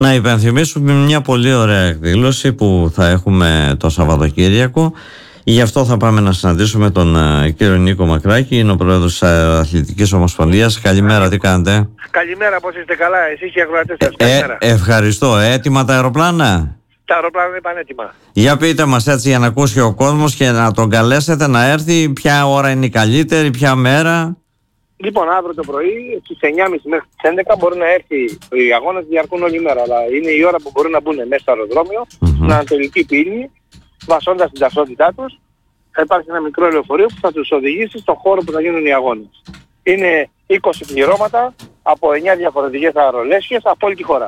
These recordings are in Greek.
Να υπενθυμίσουμε μια πολύ ωραία εκδήλωση που θα έχουμε το Σαββατοκύριακο. Γι' αυτό θα πάμε να συναντήσουμε τον κύριο Νίκο Μακράκη, είναι ο πρόεδρος της Αθλητικής Ομοσπονδίας. Καλημέρα, τι κάνετε? Καλημέρα, πώς είστε? Καλά, εσείς και οι ακροατές σας? Καλημέρα. Ευχαριστώ. Έτοιμα τα αεροπλάνα? Τα αεροπλάνα είναι πανέτοιμα. Για πείτε μας έτσι για να ακούσει ο κόσμος και να τον καλέσετε να έρθει. Ποια ώρα είναι η καλύτερη, ποια μέρα? Λοιπόν, αύριο το πρωί στις 9.30 μέχρι τις 11 μπορεί να έρθει. Οι αγώνες διαρκούν όλη μέρα, αλλά είναι η ώρα που μπορούν να μπουν μέσα στο αεροδρόμιο, στην Ανατολική Πύλη, βασώντας την ταυτότητά τους. Θα υπάρχει ένα μικρό λεωφορείο που θα τους οδηγήσει στον χώρο που θα γίνουν οι αγώνες. Είναι 20 πληρώματα από 9 διαφορετικές αερολέσχες από όλη τη χώρα.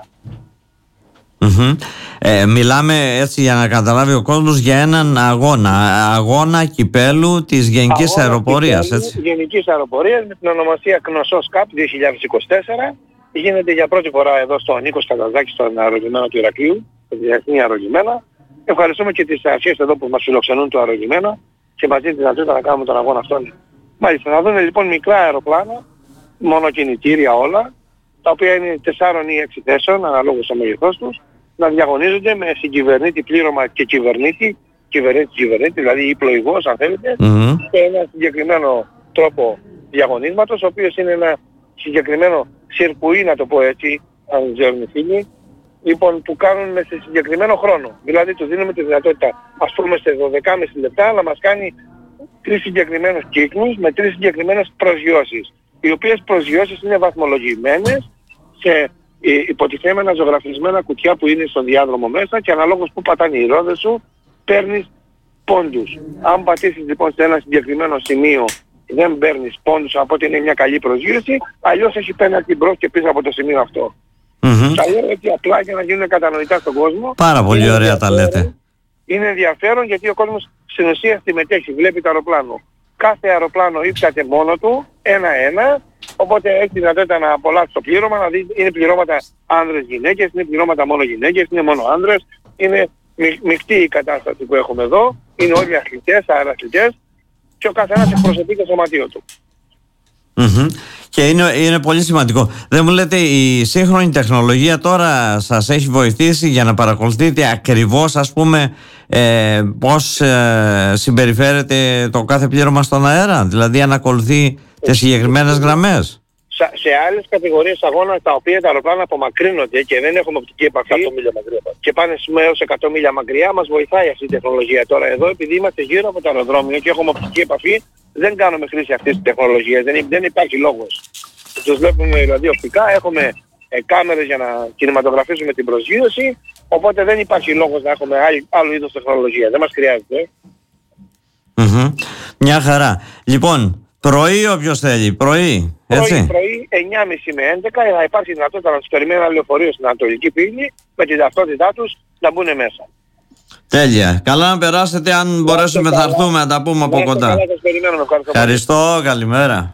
Μιλάμε έτσι για να καταλάβει ο κόσμος για έναν αγώνα κυπέλου της Γενικής Αεροπορίας, έτσι. Γενικής Αεροπορίας με την ονομασία Κνωσός Cup 2024. Γίνεται για πρώτη φορά εδώ στο Νίκος Καταδάκη, στον αερολιμένα του Ηρακλείου, στο διεθνή αερολιμένα. Ευχαριστούμε και τις αρχές εδώ που μας φιλοξενούν το αερολιμένα και μαζί τη δυνατότητα να κάνουμε τον αγώνα αυτόν. Μάλιστα, να δούμε λοιπόν μικρά αεροπλάνα, μονοκινητήρια όλα, τα οποία είναι 4 ή 6 θέσεων αναλόγως στο μέγεθός τους, να διαγωνίζονται με συγκυβερνήτη πλήρωμα και κυβερνήτη, δηλαδή ή πλοηγός αν θέλετε, σε ένα συγκεκριμένο τρόπο διαγωνίσματος, ο οποίος είναι ένα συγκεκριμένο σιρκουί, να το πω έτσι, αν ξέρουν οι φίλοι, λοιπόν, που κάνουν με σε συγκεκριμένο χρόνο. Δηλαδή τους δίνουμε τη δυνατότητα, ας πούμε σε 12,5 λεπτά, να μας κάνει 3 συγκεκριμένους κύκλους με 3 συγκεκριμένες προσγειώσεις. Οι οποίες προσγειώσεις είναι βαθμολογημένες σε υποτιθέμενα ζωγραφισμένα κουτιά που είναι στον διάδρομο μέσα και αναλόγως που πατάνε οι ρόδες σου παίρνεις πόντους. Αν πατήσεις λοιπόν σε ένα συγκεκριμένο σημείο δεν παίρνεις πόντους από ότι είναι μια καλή προσγείωση, αλλιώς έχει πέναλτι μπρος και πίσω από το σημείο αυτό. Τα λέω έτσι απλά για να γίνουν κατανοητά στον κόσμο. Πάρα πολύ ωραία τα λέτε. Είναι ενδιαφέρον γιατί ο κόσμος στην ουσία συμμετέχει, βλέπει το αεροπλάνο. Κάθε αεροπλάνο ύψαται μόνο του, ένα-ένα, οπότε έχει τη δυνατότητα να απολαύσει το πλήρωμα, να δει είναι πληρώματα άνδρες-γυναίκες, είναι πληρώματα μόνο γυναίκες, είναι μόνο άνδρες, είναι μεικτή η κατάσταση που έχουμε εδώ, είναι όλοι αθλητές, αεραθλητές και ο καθένας εκπροσωπεί το σωματείο του. Και είναι πολύ σημαντικό. Δεν μου λέτε, η σύγχρονη τεχνολογία τώρα σας έχει βοηθήσει για να παρακολουθείτε ακριβώς, ας πούμε, πώς συμπεριφέρεται το κάθε πλήρωμα στον αέρα? Δηλαδή αν ακολουθεί τις συγκεκριμένες γραμμές? Σε άλλες κατηγορίες αγώνα τα οποία τα αεροπλάνα απομακρύνονται και δεν έχουμε οπτική επαφή και πάνε έως 100 μίλια μακριά, μας βοηθάει αυτή η τεχνολογία. Τώρα εδώ επειδή είμαστε γύρω από το αεροδρόμιο και έχουμε οπτική επαφή, δεν κάνουμε χρήση αυτής της τεχνολογίας, δεν υπάρχει λόγος. Τους βλέπουμε δηλαδή οπτικά, έχουμε κάμερες για να κινηματογραφήσουμε την προσγείωση, οπότε δεν υπάρχει λόγος να έχουμε άλλο είδος τεχνολογία, δεν μας χρειάζεται. Μια χαρά. Λοιπόν, πρωί όποιος θέλει, πρωί, έτσι. Πρωί 9.30 με 11 θα υπάρχει δυνατότητα να τους περιμένει ένα λεωφορείο στην Ανατολική Πύλη με την ταυτότητά τους να μπουν μέσα. Τέλεια. Καλά να περάσετε, αν μπορέσουμε θα έρθουμε να τα πούμε από κοντά. Ευχαριστώ, καλημέρα.